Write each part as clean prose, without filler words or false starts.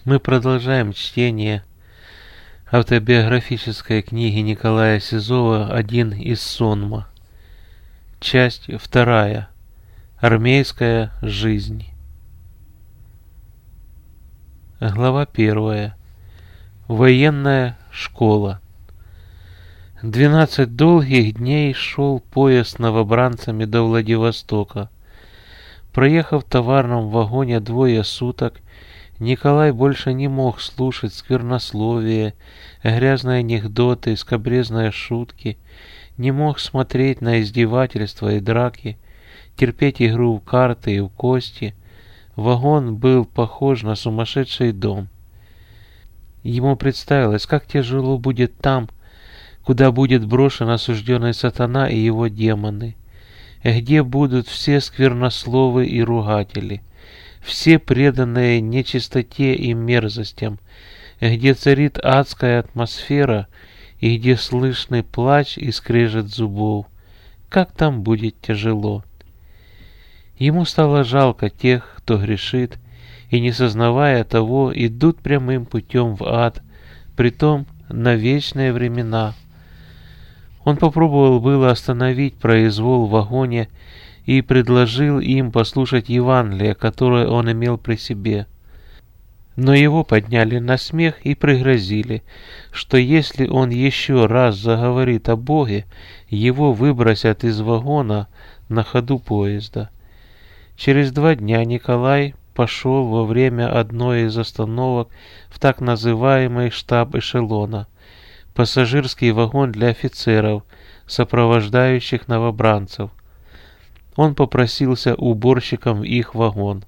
Мы продолжаем чтение автобиографической книги Николая Сизова «Один из сонма». Часть 2. Армейская жизнь. Глава 1. Военная школа. 12 долгих дней шел поезд с новобранцами до Владивостока. Проехав в товарном вагоне 2 суток, Николай больше не мог слушать сквернословие, грязные анекдоты, скабрезные шутки, не мог смотреть на издевательства и драки, терпеть игру в карты и в кости. Вагон был похож на сумасшедший дом. Ему представилось, как тяжело будет там, куда будет брошен осужденный сатана и его демоны, где будут все сквернословы и ругатели, все преданные нечистоте и мерзостям, где царит адская атмосфера и где слышны плач и скрежет зубов. Как там будет тяжело. Ему стало жалко тех, кто грешит, и, не сознавая того, идут прямым путем в ад, притом на вечные времена. Он попробовал было остановить произвол в вагоне и предложил им послушать Евангелие, которое он имел при себе. Но его подняли на смех и пригрозили, что если он еще раз заговорит о Боге, его выбросят из вагона на ходу поезда. Через 2 дня Николай пошел во время одной из остановок в так называемый штаб эшелона, пассажирский вагон для офицеров, сопровождающих новобранцев. Он попросился уборщиком в их вагон.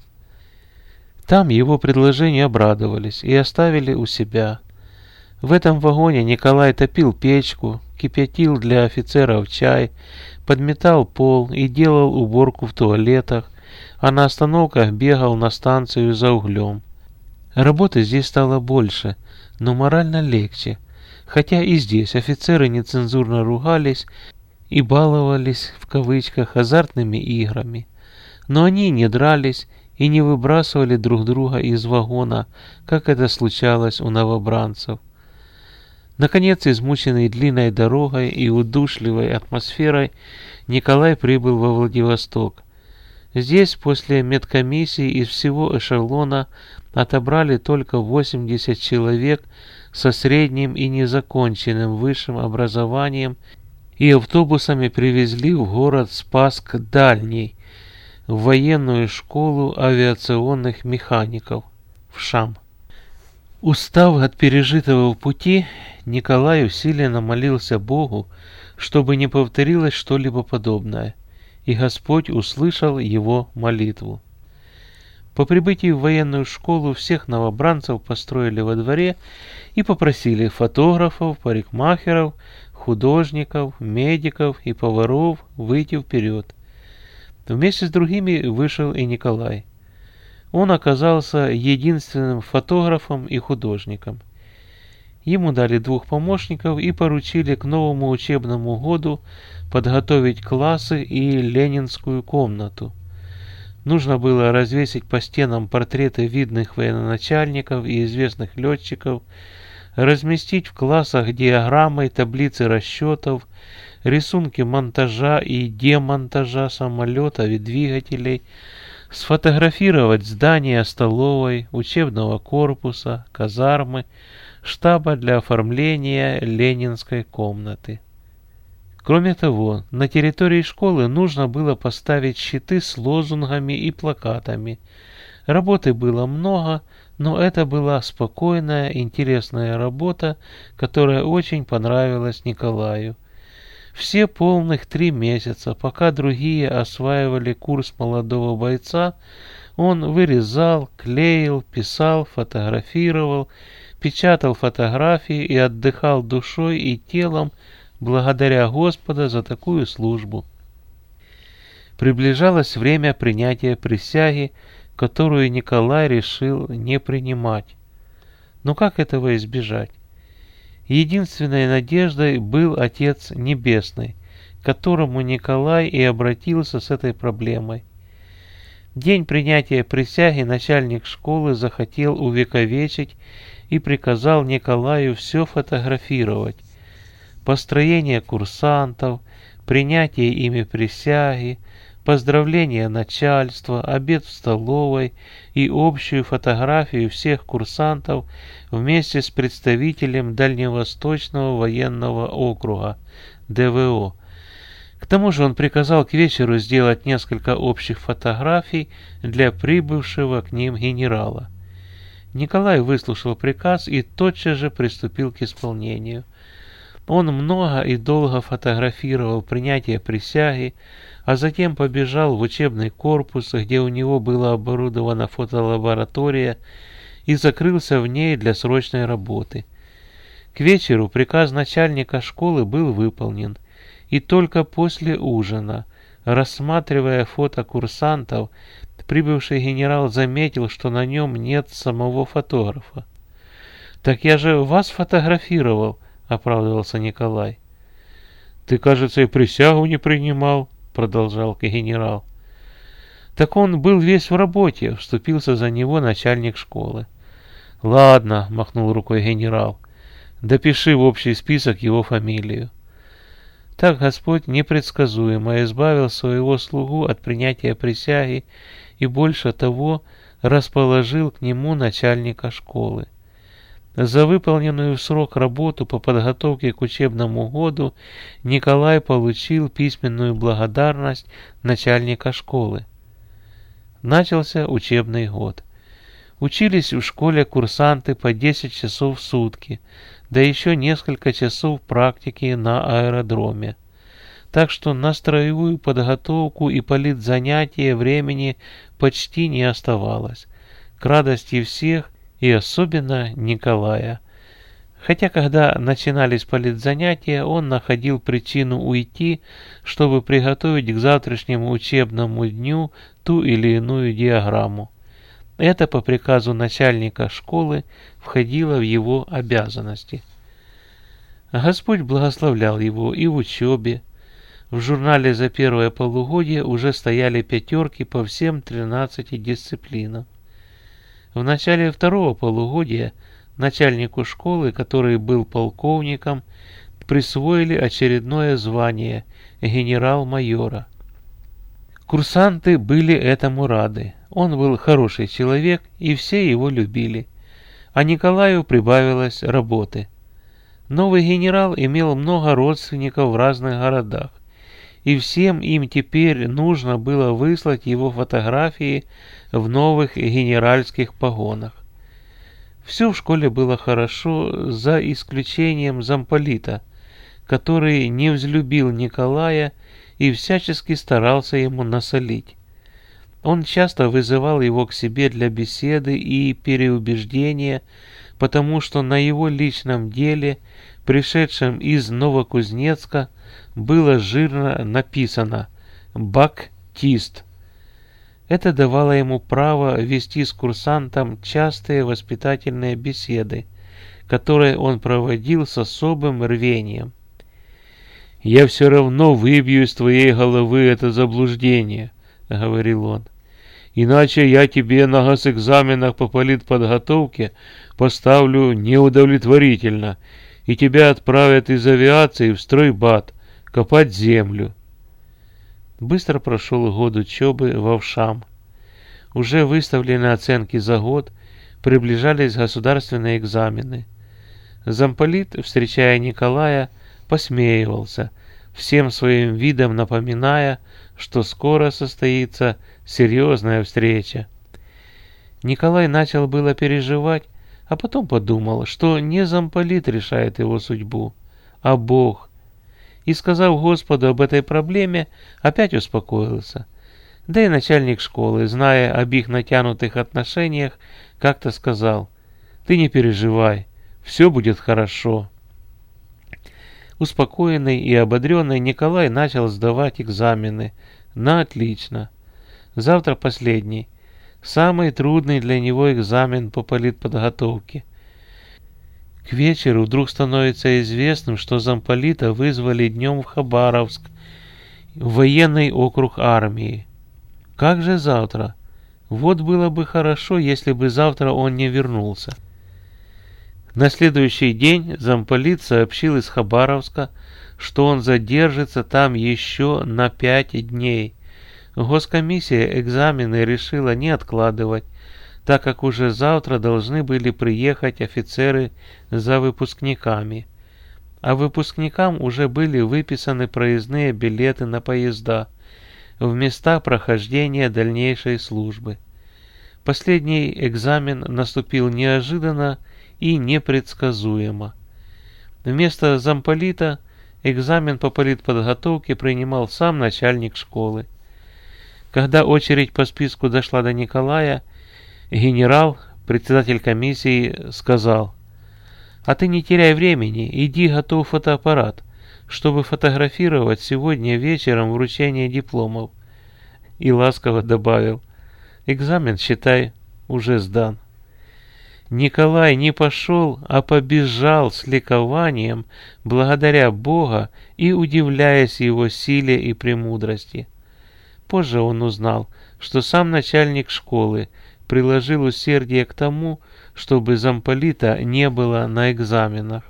Там его предложению обрадовались и оставили у себя. В этом вагоне Николай топил печку, кипятил для офицеров чай, подметал пол и делал уборку в туалетах, а на остановках бегал на станцию за углем. Работы здесь стало больше, но морально легче, хотя и здесь офицеры нецензурно ругались и баловались, в кавычках, азартными играми. Но они не дрались и не выбрасывали друг друга из вагона, как это случалось у новобранцев. Наконец, измученный длинной дорогой и удушливой атмосферой, Николай прибыл во Владивосток. Здесь после медкомиссии из всего эшелона отобрали только 80 человек со средним и незаконченным высшим образованием и автобусами привезли в город Спасск-Дальний, в военную школу авиационных механиков, в ШАМ. Устав от пережитого в пути, Николай усиленно молился Богу, чтобы не повторилось что-либо подобное, и Господь услышал его молитву. По прибытии в военную школу всех новобранцев построили во дворе и попросили фотографов, парикмахеров, художников, медиков и поваров выйти вперед. Вместе с другими вышел и Николай. Он оказался единственным фотографом и художником. Ему дали 2 помощников и поручили к новому учебному году подготовить классы и ленинскую комнату. Нужно было развесить по стенам портреты видных военачальников и известных летчиков, разместить в классах диаграммы, таблицы расчетов, рисунки монтажа и демонтажа самолетов и двигателей, сфотографировать здания столовой, учебного корпуса, казармы, штаба для оформления ленинской комнаты. Кроме того, на территории школы нужно было поставить щиты с лозунгами и плакатами. Работы было много, но это была спокойная, интересная работа, которая очень понравилась Николаю. Все полных 3 месяца, пока другие осваивали курс молодого бойца, он вырезал, клеил, писал, фотографировал, печатал фотографии и отдыхал душой и телом, благодаря Господа за такую службу. Приближалось время принятия присяги, которую Николай решил не принимать. Но как этого избежать? Единственной надеждой был Отец Небесный, к которому Николай и обратился с этой проблемой. День принятия присяги начальник школы захотел увековечить и приказал Николаю все фотографировать. Построение курсантов, принятие ими присяги, поздравление начальства, обед в столовой и общую фотографию всех курсантов вместе с представителем Дальневосточного военного округа, ДВО. К тому же он приказал к вечеру сделать несколько общих фотографий для прибывшего к ним генерала. Николай выслушал приказ и тотчас же приступил к исполнению. Он много и долго фотографировал принятие присяги, а затем побежал в учебный корпус, где у него была оборудована фотолаборатория, и закрылся в ней для срочной работы. К вечеру приказ начальника школы был выполнен, и только после ужина, рассматривая фото курсантов, прибывший генерал заметил, что на нем нет самого фотографа. «Так я же вас фотографировал», — оправдывался Николай. «Ты, кажется, и присягу не принимал», — продолжал генерал. «Так он был весь в работе», — вступился за него начальник школы. «Ладно», — махнул рукой генерал, — «допиши в общий список его фамилию». Так Господь непредсказуемо избавил своего слугу от принятия присяги и больше того расположил к нему начальника школы. За выполненную в срок работу по подготовке к учебному году Николай получил письменную благодарность начальника школы. Начался учебный год. Учились в школе курсанты по 10 часов в сутки, да еще несколько часов практики на аэродроме. Так что на строевую подготовку и политзанятия времени почти не оставалось, к радости всех и особенно Николая. Хотя, когда начинались политзанятия, он находил причину уйти, чтобы приготовить к завтрашнему учебному дню ту или иную диаграмму. Это по приказу начальника школы входило в его обязанности. Господь благословлял его и в учебе. В журнале за первое полугодие уже стояли 5 по всем 13 дисциплинам. В начале второго полугодия начальнику школы, который был полковником, присвоили очередное звание генерал-майора. Курсанты были этому рады. Он был хороший человек, и все его любили. А Николаю прибавилось работы. Новый генерал имел много родственников в разных городах, и всем им теперь нужно было выслать его фотографии в новых генеральских погонах. Все в школе было хорошо, за исключением замполита, который не взлюбил Николая и всячески старался ему насолить. Он часто вызывал его к себе для беседы и переубеждения, потому что на его личном деле, пришедшем из Новокузнецка, было жирно написано «Бактист». Это давало ему право вести с курсантом частые воспитательные беседы, которые он проводил с особым рвением. «Я все равно выбью из твоей головы это заблуждение», — говорил он. «Иначе я тебе на госэкзаменах по политподготовке поставлю неудовлетворительно, и тебя отправят из авиации в стройбат копать землю». Быстро прошел год учебы в Овшам. Уже выставлены оценки за год, приближались государственные экзамены. Замполит, встречая Николая, посмеивался, всем своим видом напоминая, что скоро состоится серьезная встреча. Николай начал было переживать, а потом подумал, что не замполит решает его судьбу, а Бог. И, сказав Господу об этой проблеме, опять успокоился. Да и начальник школы, зная об их натянутых отношениях, как-то сказал: «Ты не переживай, все будет хорошо». Успокоенный и ободренный Николай начал сдавать экзамены на отлично. Завтра последний, самый трудный для него экзамен по политподготовке. К вечеру вдруг становится известным, что замполита вызвали днем в Хабаровск, в военный округ армии. Как же завтра? Вот было бы хорошо, если бы завтра он не вернулся. На следующий день замполит сообщил из Хабаровска, что он задержится там еще на 5 дней. Госкомиссия экзамены решила не откладывать, так как уже завтра должны были приехать офицеры за выпускниками. А выпускникам уже были выписаны проездные билеты на поезда в места прохождения дальнейшей службы. Последний экзамен наступил неожиданно и непредсказуемо. Вместо замполита экзамен по политподготовке принимал сам начальник школы. Когда очередь по списку дошла до Николая, генерал, председатель комиссии, сказал: «А ты не теряй времени, иди готов фотоаппарат, чтобы фотографировать сегодня вечером вручение дипломов». И ласково добавил: «Экзамен, считай, уже сдан». Николай не пошел, а побежал с ликованием, благодаря Бога и удивляясь его силе и премудрости. Позже он узнал, что сам начальник школы приложил усердие к тому, чтобы замполита не было на экзаменах.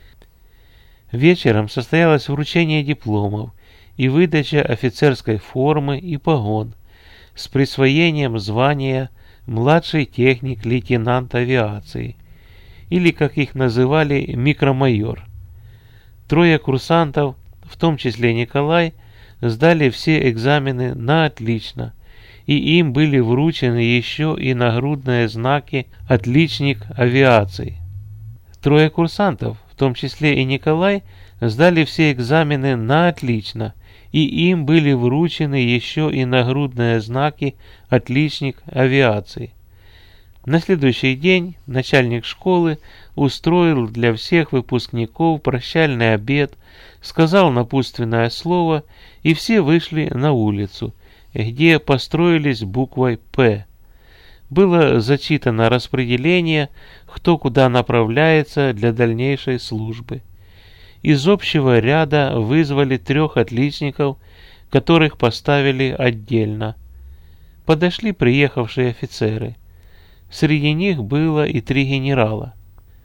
Вечером состоялось вручение дипломов и выдача офицерской формы и погон с присвоением звания младший техник-лейтенант авиации, или, как их называли, микромайор. 3 курсантов, в том числе Николай, сдали все экзамены на отлично, и им были вручены еще и нагрудные знаки «Отличник авиации». 3 курсантов, в том числе и Николай, сдали все экзамены на отлично, и им были вручены еще и нагрудные знаки «Отличник авиации». На следующий день начальник школы устроил для всех выпускников прощальный обед, сказал напутственное слово, и все вышли на улицу, где построились буквой «П». Было зачитано распределение, кто куда направляется для дальнейшей службы. Из общего ряда вызвали 3 отличников, которых поставили отдельно. Подошли приехавшие офицеры. Среди них было и 3 генерала.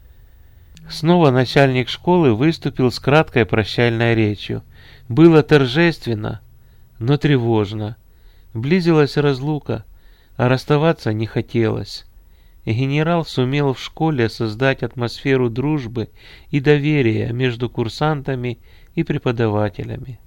Снова начальник школы выступил с краткой прощальной речью. Было торжественно, но тревожно. Близилась разлука, а расставаться не хотелось. Генерал сумел в школе создать атмосферу дружбы и доверия между курсантами и преподавателями.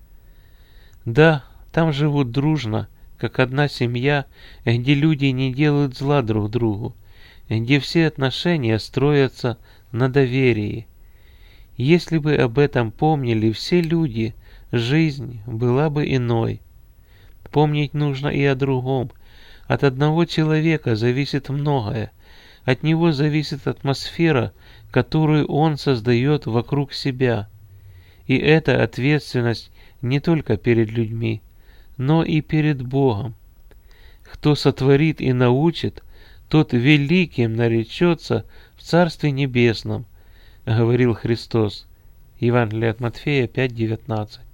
Да, там живут дружно, как одна семья, где люди не делают зла друг другу, где все отношения строятся на доверии. Если бы об этом помнили все люди, жизнь была бы иной. Помнить нужно и о другом. От одного человека зависит многое. От него зависит атмосфера, которую он создает вокруг себя. И эта ответственность не только перед людьми, но и перед Богом. Кто сотворит и научит, тот великим наречется в Царстве Небесном, говорил Христос. Евангелие от Матфея 5:19.